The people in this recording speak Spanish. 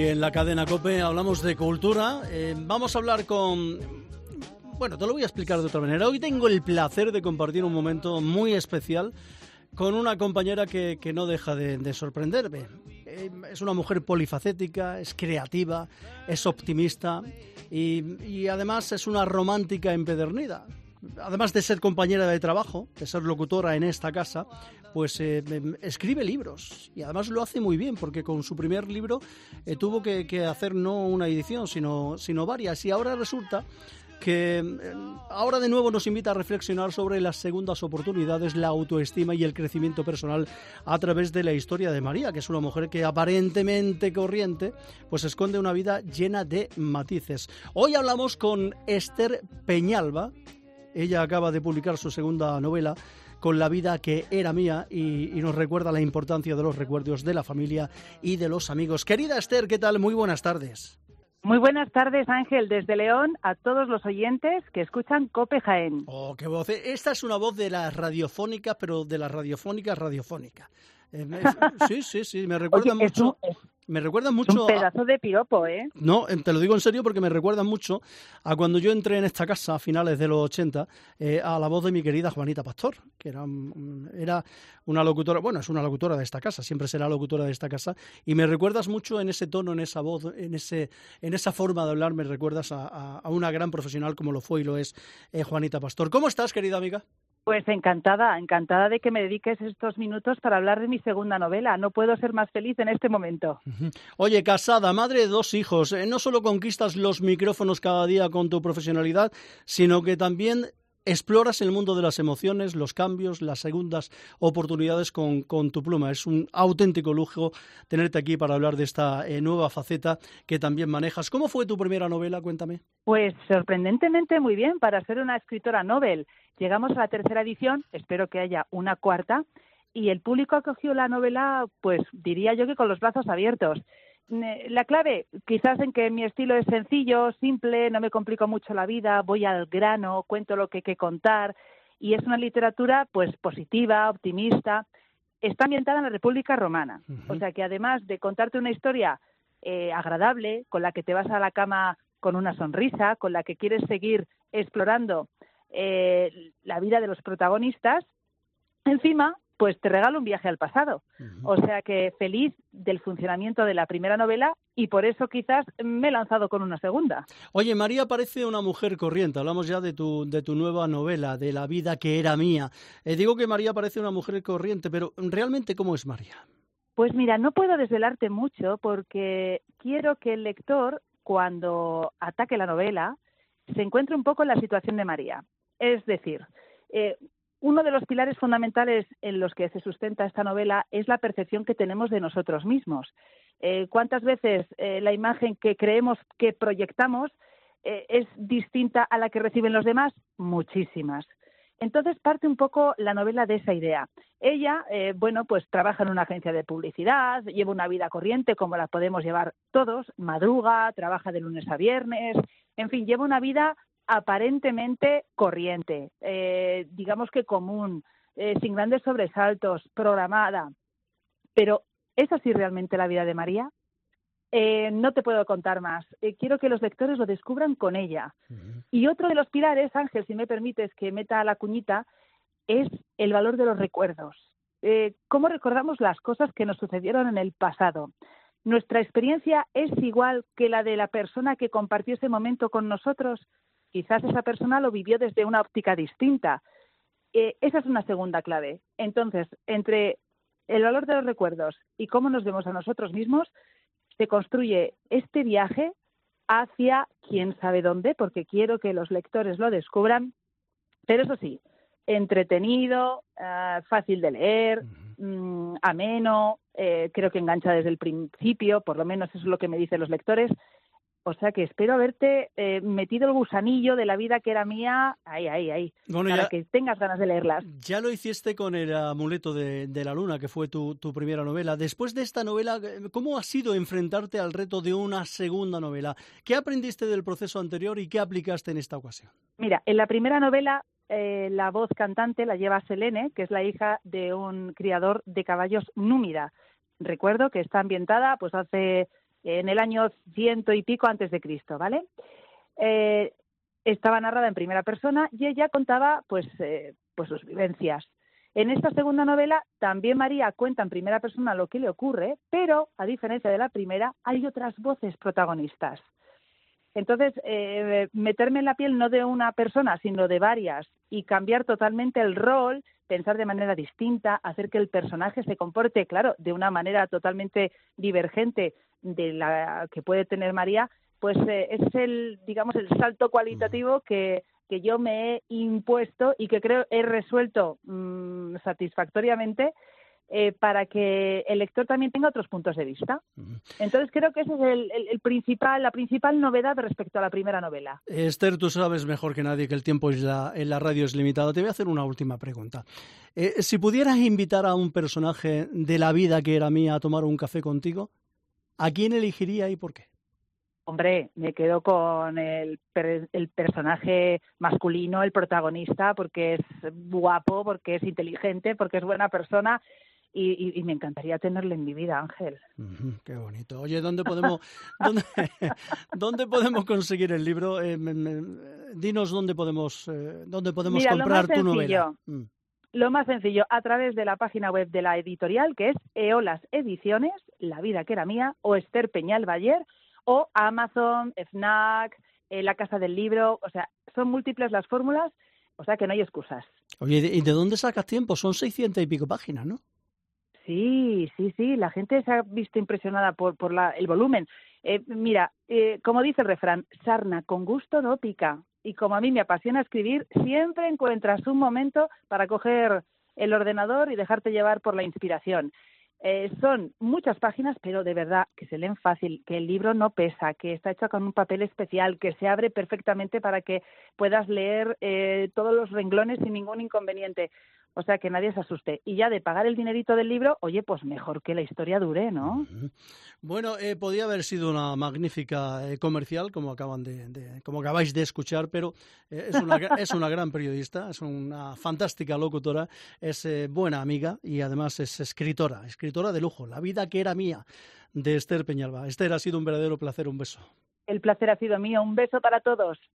Hoy en la cadena COPE hablamos de cultura. Vamos a hablar con... Bueno, te lo voy a explicar de otra manera. Hoy tengo el placer de compartir un momento muy especial con una compañera que no deja de sorprenderme. Es una mujer polifacética, es creativa, es optimista y además es una romántica empedernida. Además de ser compañera de trabajo, de ser locutora en esta casa, pues escribe libros y además lo hace muy bien porque con su primer libro tuvo que hacer no una edición sino varias, y ahora resulta que ahora de nuevo nos invita a reflexionar sobre las segundas oportunidades, la autoestima y el crecimiento personal a través de la historia de María, que es una mujer que aparentemente corriente, pues esconde una vida llena de matices. Hoy hablamos con Esther Peñalba. Ella acaba de publicar su segunda novela, Con la vida que era mía, y nos recuerda la importancia de los recuerdos de la familia y de los amigos. Querida Esther, ¿qué tal? Muy buenas tardes. Muy buenas tardes, Ángel, desde León, a todos los oyentes que escuchan COPE Jaén. Oh, qué voz. Esta es una voz de las radiofónicas, pero de las radiofónicas. Sí, me recuerda mucho. Me recuerda mucho. Es un pedazo de piropo, ¿eh? No, te lo digo en serio porque me recuerda mucho a cuando yo entré en esta casa a finales de los 80, a la voz de mi querida Juanita Pastor, que era una locutora, bueno, es una locutora de esta casa, siempre será locutora de esta casa, y me recuerdas mucho en ese tono, en esa voz, en esa forma de hablar, me recuerdas a una gran profesional como lo fue y lo es Juanita Pastor. ¿Cómo estás, querida amiga? Pues encantada de que me dediques estos minutos para hablar de mi segunda novela. No puedo ser más feliz en este momento. Oye, casada, madre de 2 hijos, no solo conquistas los micrófonos cada día con tu profesionalidad, sino que también exploras el mundo de las emociones, los cambios, las segundas oportunidades con tu pluma. Es un auténtico lujo tenerte aquí para hablar de esta nueva faceta que también manejas. ¿Cómo fue tu primera novela? Cuéntame. Pues sorprendentemente muy bien para ser una escritora novel. Llegamos a la 3ª edición, espero que haya una 4ª, y el público acogió la novela, pues diría yo que con los brazos abiertos. La clave, quizás en que mi estilo es sencillo, simple, no me complico mucho la vida, voy al grano, cuento lo que hay que contar, y es una literatura pues positiva, optimista. Está ambientada en la República Romana, o sea que además de contarte una historia agradable, con la que te vas a la cama con una sonrisa, con la que quieres seguir explorando la vida de los protagonistas, encima pues te regalo un viaje al pasado. O sea que feliz del funcionamiento de la primera novela y por eso quizás me he lanzado con una segunda. Oye, María parece una mujer corriente. Hablamos ya de tu nueva novela, de la vida que era mía. Digo que María parece una mujer corriente, pero ¿realmente cómo es María? Pues mira, no puedo desvelarte mucho porque quiero que el lector, cuando ataque la novela, se encuentre un poco en la situación de María. Es decir, uno de los pilares fundamentales en los que se sustenta esta novela es la percepción que tenemos de nosotros mismos. ¿Cuántas veces la imagen que creemos que proyectamos es distinta a la que reciben los demás? Muchísimas. Entonces parte un poco la novela de esa idea. Ella, pues trabaja en una agencia de publicidad, lleva una vida corriente como la podemos llevar todos, madruga, trabaja de lunes a viernes, en fin, lleva una vida aparentemente corriente, digamos que común, sin grandes sobresaltos, programada. Pero ¿es así realmente la vida de María? No te puedo contar más. Quiero que los lectores lo descubran con ella. Y otro de los pilares, Ángel, si me permites que meta la cuñita, es el valor de los recuerdos. ¿Cómo recordamos las cosas que nos sucedieron en el pasado? ¿Nuestra experiencia es igual que la de la persona que compartió ese momento con nosotros? Quizás esa persona lo vivió desde una óptica distinta. Esa es una segunda clave. Entonces, entre el valor de los recuerdos y cómo nos vemos a nosotros mismos, se construye este viaje hacia quién sabe dónde, porque quiero que los lectores lo descubran, pero eso sí, entretenido, fácil de leer, ameno, creo que engancha desde el principio, por lo menos eso es lo que me dicen los lectores. O sea que espero haberte metido el gusanillo de la vida que era mía, ahí, bueno, para que tengas ganas de leerlas. Ya lo hiciste con El amuleto de la luna, que fue tu primera novela. Después de esta novela, ¿cómo ha sido enfrentarte al reto de una segunda novela? ¿Qué aprendiste del proceso anterior y qué aplicaste en esta ocasión? Mira, en la primera novela la voz cantante la lleva Selene, que es la hija de un criador de caballos númida. Recuerdo que está ambientada pues hace en el año 100 y pico antes de Cristo, ¿vale? Estaba narrada en primera persona y ella contaba pues sus vivencias. En esta segunda novela también María cuenta en primera persona lo que le ocurre, pero a diferencia de la primera hay otras voces protagonistas. Entonces, meterme en la piel no de una persona, sino de varias, y cambiar totalmente el rol, pensar de manera distinta, hacer que el personaje se comporte, claro, de una manera totalmente divergente de la que puede tener María, pues es el salto cualitativo que yo me he impuesto y que creo he resuelto satisfactoriamente para que el lector también tenga otros puntos de vista. Entonces creo que esa es la principal novedad respecto a la primera novela. Esther, tú sabes mejor que nadie que el tiempo en la radio es limitado. Te voy a hacer una última pregunta. Si pudieras invitar a un personaje de la vida que era mía a tomar un café contigo, ¿a quién elegiría y por qué? Hombre, me quedo con el personaje masculino, el protagonista, porque es guapo, porque es inteligente, porque es buena persona y me encantaría tenerle en mi vida, Ángel. Qué bonito. Oye, ¿dónde podemos conseguir el libro? Dinos dónde podemos comprar tu novela. Lo más sencillo, a través de la página web de la editorial, que es Eolas Ediciones, La vida que era mía, o Esther Peñalbayer, o Amazon, Fnac, la Casa del Libro, o sea, son múltiples las fórmulas, o sea que no hay excusas. Oye, ¿y de dónde sacas tiempo? Son 600 y pico páginas, ¿no? Sí, la gente se ha visto impresionada por el volumen. Mira, como dice el refrán, sarna con gusto no pica. Y como a mí me apasiona escribir, siempre encuentras un momento para coger el ordenador y dejarte llevar por la inspiración. Son muchas páginas, pero de verdad que se leen fácil, que el libro no pesa, que está hecho con un papel especial, que se abre perfectamente para que puedas leer todos los renglones sin ningún inconveniente. O sea, que nadie se asuste. Y ya de pagar el dinerito del libro, oye, pues mejor que la historia dure, ¿no? Bueno, podía haber sido una magnífica comercial, como acabáis de escuchar, pero es una gran periodista, es una fantástica locutora, es buena amiga y además es escritora de lujo. La vida que era mía, de Esther Peñalba. Esther, ha sido un verdadero placer, un beso. El placer ha sido mío, un beso para todos.